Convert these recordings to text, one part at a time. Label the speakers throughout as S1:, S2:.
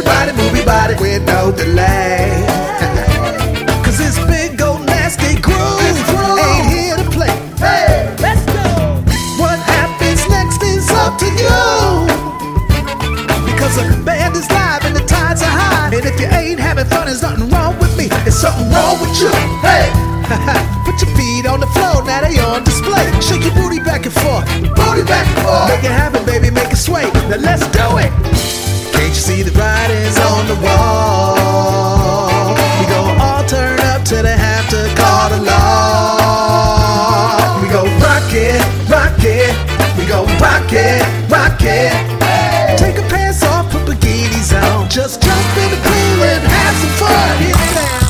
S1: Everybody move your body with no delay. Cause this big old nasty groove ain't here to play. Hey, let's go. What happens next is up to you. Because the band is live and the tides are high. And if you ain't having fun, there's nothing wrong with me. There's something wrong with you. Hey, put your feet on the floor, now they on display. Shake your booty back and forth, booty back and forth. Make it happen, baby, make it sway. Now let's do it. Can't you see the writing's on the wall? We gon' all turn up till they have to call the law. We gon' rock it, rock it. We gon' rock it, rock it. Take your pants off, put bikinis on. Just jump in the pool and have some fun. Get down.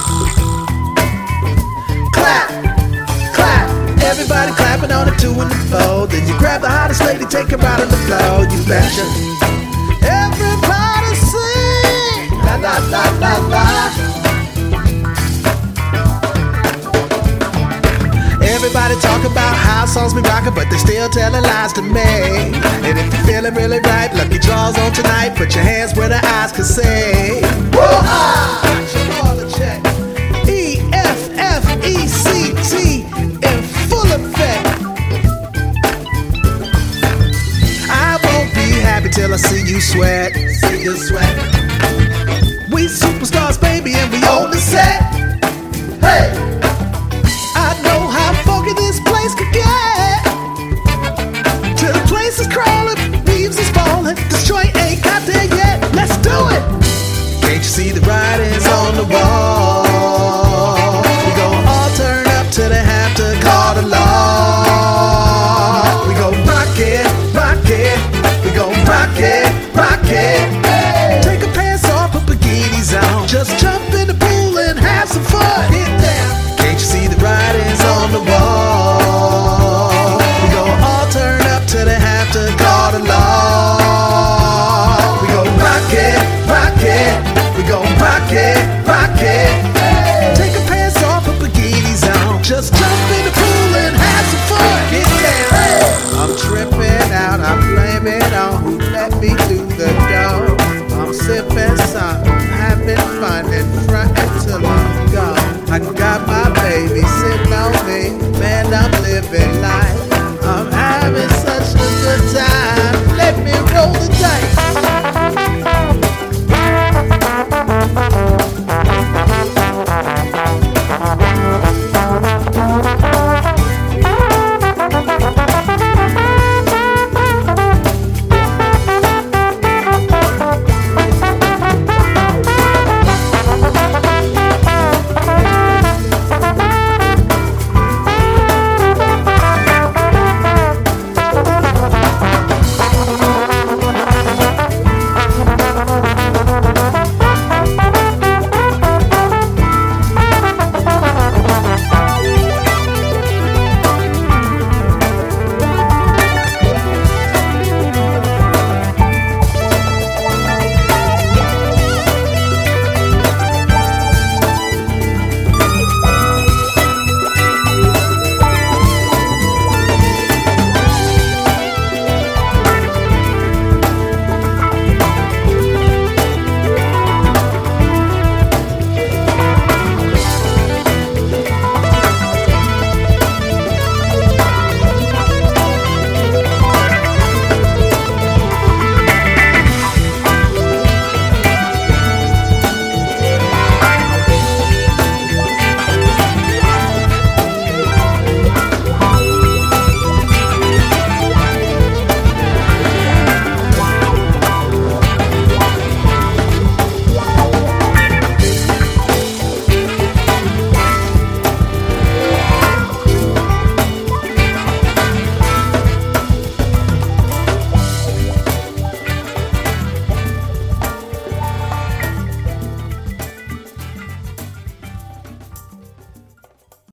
S1: Clap, clap. Everybody clapping on the 2 and the 4. Then you grab the hottest lady, take her out on the floor. You betcha. Everybody sing. La la la la la. Everybody talk about how songs be rockin', but they still telling lies to me. And if you're feeling really right, lucky draws on tonight. Put your hands where the eyes can see. Woo-ha! Check. E-F-F-E-C-T in full effect. I won't be happy till I see you sweat. See you sweat.